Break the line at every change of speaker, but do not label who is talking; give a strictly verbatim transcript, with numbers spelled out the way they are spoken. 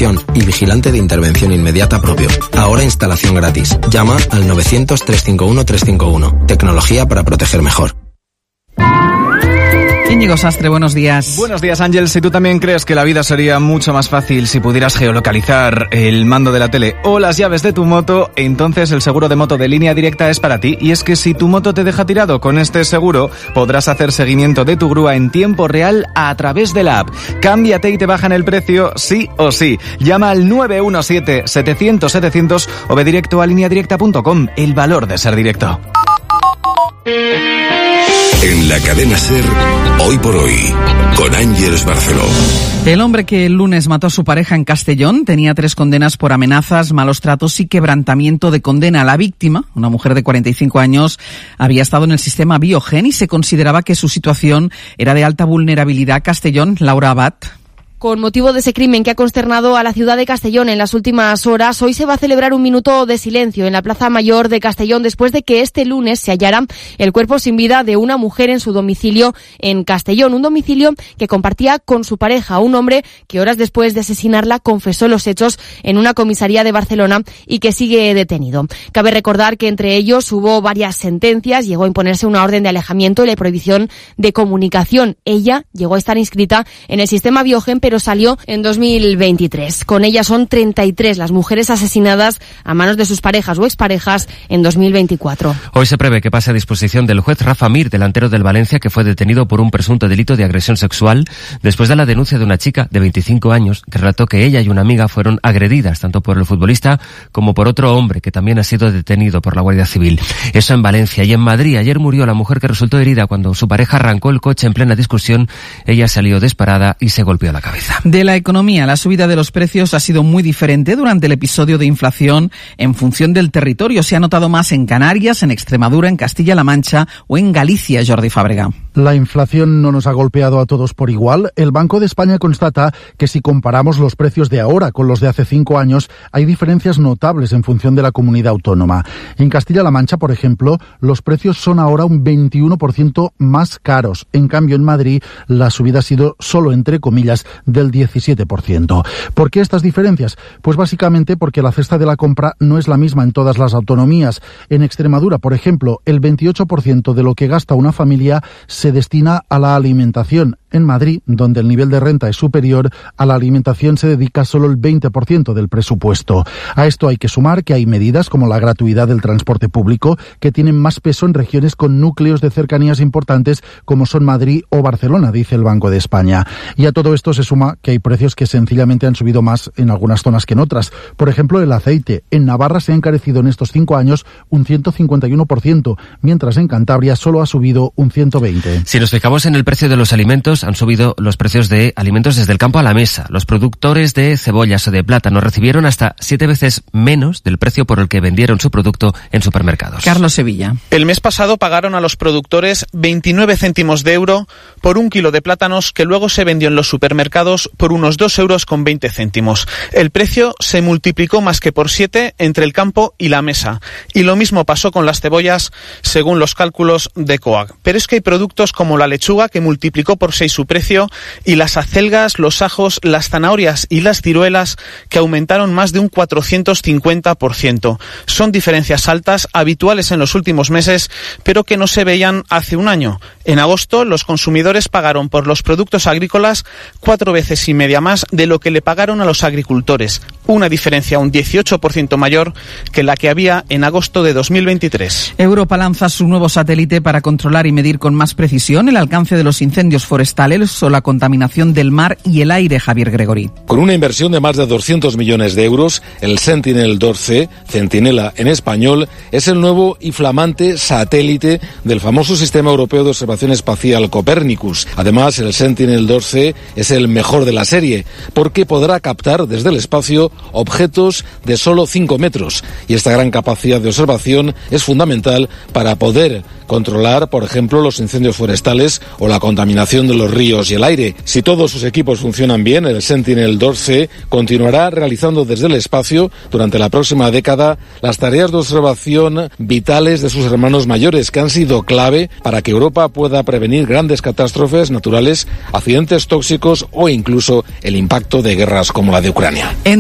presión y vigilante de intervención inmediata propio. Ahora instalación gratis. Llama al novecientos, trescientos cincuenta y uno, trescientos cincuenta y uno. Tecnología para proteger mejor.
Íñigo Sastre, buenos días.
Buenos días, Ángel. Si tú también crees que la vida sería mucho más fácil si pudieras geolocalizar el mando de la tele o las llaves de tu moto, entonces el seguro de moto de Línea Directa es para ti. Y es que si tu moto te deja tirado con este seguro, podrás hacer seguimiento de tu grúa en tiempo real a través de la app. Cámbiate y te bajan el precio sí o sí. Llama al nueve uno siete, setecientos, setecientos o ve directo a línea directa punto com. El valor de ser directo.
En la cadena SER, Hoy por Hoy, con Ángeles Barceló.
El hombre que el lunes mató a su pareja en Castellón tenía tres condenas por amenazas, malos tratos y quebrantamiento de condena. La víctima, una mujer de cuarenta y cinco años, había estado en el sistema Biogen y se consideraba que su situación era de alta vulnerabilidad. Castellón, Laura Abad.
Con motivo de ese crimen que ha consternado a la ciudad de Castellón en las últimas horas, hoy se va a celebrar un minuto de silencio en la Plaza Mayor de Castellón después de que este lunes se hallara el cuerpo sin vida de una mujer en su domicilio en Castellón, un domicilio que compartía con su pareja, un hombre que horas después de asesinarla confesó los hechos en una comisaría de Barcelona y que sigue detenido. Cabe recordar que entre ellos hubo varias sentencias, llegó a imponerse una orden de alejamiento y la prohibición de comunicación. Ella llegó a estar inscrita en el sistema Biogen, pero salió en dos mil veintitrés. Con ella son treinta y tres las mujeres asesinadas a manos de sus parejas o exparejas en dos mil veinticuatro.
Hoy se prevé que pase a disposición del juez Rafa Mir, delantero del Valencia, que fue detenido por un presunto delito de agresión sexual después de la denuncia de una chica de veinticinco años que relató que ella y una amiga fueron agredidas tanto por el futbolista como por otro hombre que también ha sido detenido por la Guardia Civil. Eso en Valencia. Y en Madrid, ayer murió la mujer que resultó herida cuando su pareja arrancó el coche en plena discusión. Ella salió disparada y se golpeó la cabeza.
De la economía, la subida de los precios ha sido muy diferente durante el episodio de inflación en función del territorio. Se ha notado más en Canarias, en Extremadura, en Castilla-La Mancha o en Galicia, Jordi Fábrega.
La inflación no nos ha golpeado a todos por igual. El Banco de España constata que si comparamos los precios de ahora con los de hace cinco años, hay diferencias notables en función de la comunidad autónoma. En Castilla-La Mancha, por ejemplo, los precios son ahora un veintiuno por ciento más caros. En cambio, en Madrid, la subida ha sido solo, entre comillas, del diecisiete por ciento. ¿Por qué estas diferencias? Pues básicamente porque la cesta de la compra no es la misma en todas las autonomías. En Extremadura, por ejemplo, el veintiocho por ciento de lo que gasta una familia se destina a la alimentación. En Madrid, donde el nivel de renta es superior, a la alimentación se dedica solo el veinte por ciento del presupuesto. A esto hay que sumar que hay medidas como la gratuidad del transporte público que tienen más peso en regiones con núcleos de cercanías importantes como son Madrid o Barcelona, dice el Banco de España. Y a todo esto se suma que hay precios que sencillamente han subido más en algunas zonas que en otras. Por ejemplo, el aceite. En Navarra se ha encarecido en estos cinco años un ciento cincuenta y uno por ciento, mientras en Cantabria solo ha subido un ciento veinte por ciento.
Si nos fijamos en el precio de los alimentos, han subido los precios de alimentos desde el campo a la mesa. Los productores de cebollas o de plátano recibieron hasta siete veces menos del precio por el que vendieron su producto en supermercados.
Carlos Sevilla.
El mes pasado pagaron a los productores veintinueve céntimos de euro por un kilo de plátanos que luego se vendió en los supermercados por unos dos euros con veinte céntimos. El precio se multiplicó más que por siete entre el campo y la mesa. Y lo mismo pasó con las cebollas según los cálculos de COAG. Pero es que hay productos como la lechuga que multiplicó por seis su precio y las acelgas, los ajos, las zanahorias y las ciruelas que aumentaron más de un cuatrocientos cincuenta por ciento. Son diferencias altas, habituales en los últimos meses, pero que no se veían hace un año. En agosto, los consumidores pagaron por los productos agrícolas cuatro veces y media más de lo que le pagaron a los agricultores. Una diferencia un dieciocho por ciento mayor que la que había en agosto de dos mil veintitrés.
Europa lanza su nuevo satélite para controlar y medir con más precisión el alcance de los incendios forestales o la contaminación del mar y el aire. Javier Gregory.
Con una inversión de más de doscientos millones de euros, el Sentinel dos C, Centinela en español, es el nuevo y flamante satélite del famoso Sistema Europeo de Observación Espacial Copernicus. Además, el Sentinel dos C es el mejor de la serie, porque podrá captar desde el espacio objetos de solo cinco metros. Y esta gran capacidad de observación es fundamental para poder controlar, por ejemplo, los incendios forestales o la contaminación de los ríos y el aire. Si todos sus equipos funcionan bien, el Sentinel dos C continuará realizando desde el espacio durante la próxima década las tareas de observación vitales de sus hermanos mayores, que han sido clave para que Europa pueda prevenir grandes catástrofes naturales, accidentes tóxicos o incluso el impacto de guerras como la de Ucrania.